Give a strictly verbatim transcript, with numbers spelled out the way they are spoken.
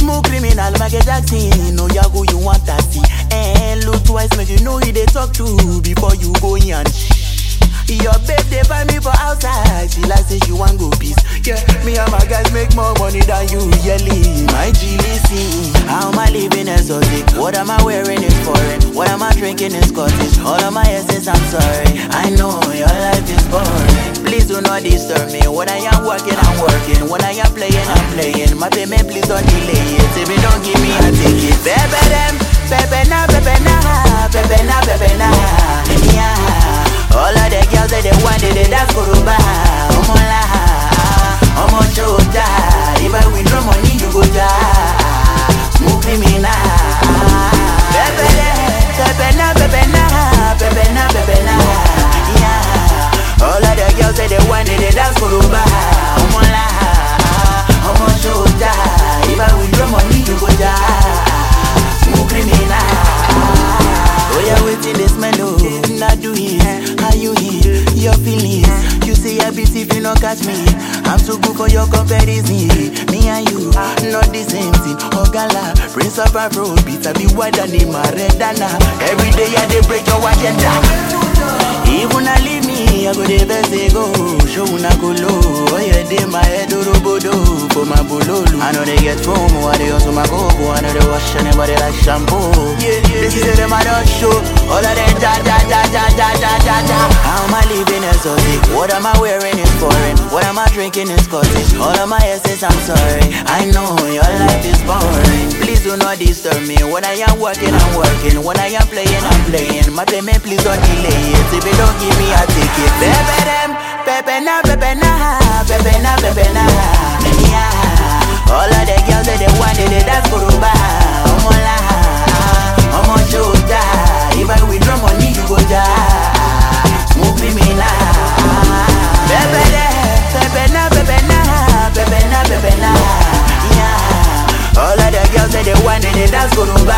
Smooth criminal, Michael Jackson. No yago, you want that see. And look twice, make you know who they talk to before you go in. Your babe, they find me for outside. She like say she want go peace. Yeah, me and my guys make more money than you yearly. My G, listen. How am I living exotic? What am I wearing is foreign. What am I drinking is Scottish. All of my essence, I'm sorry. I know your life is boring. Please do not disturb me. When I am working, I'm working. When I am playing, I'm playing. My payment, please don't delay it. If you don't give me a ticket. Pepe them, pepe na, pepe na, pepe na, pepe na. Yeah. All of the girls that they want it, they dance kuruba. Omo la, omo chota. If I withdraw money, you go die. Smooth criminal. Pepe de, pepe na, pepe na, pepe na, pepe na. Yeah. All of the girls that they want it, they dance kuruba. Omo la, omo chota. If I withdraw money, you go die. Smooth criminal. Oh yeah, waiting this mellow. Not do it. How you hear your feelings? You say I beat if you don't catch me. I'm too good for your comparison. Me and you, not the same thing. Oh gala, Prince of Afro beats I be wider than Maradona. Every day I dey break your agenda. Even I leave me, I go the best they go. Show una go low. Oh yeah, they my head orobodo for my bololo. I know they get foam, I they also my go. I know they wash anybody like shampoo. Yeah, yeah, this is them I don't show. All of them da da da da da da da da. How am I living exotic? What am I wearing is foreign. What am I drinking is Scottish. All of my essence, I'm sorry. I know your life is boring. Please do not disturb me. When I am working, I'm working. When I am playing, I'm playing. My payment, please don't delay it. If you don't give me a ticket. Pepe them, pepe na, pepe na, pepe na, pepe na. Yeah. All of the girls that they want it, they dance kuruba. Omo la, omo chota. If I withdraw money, you go die. Smooth criminal. Pepe de, pepe na, pepe na, pepe na, pepe na. Yeah. All of the girls that they want it, they dance kuruba.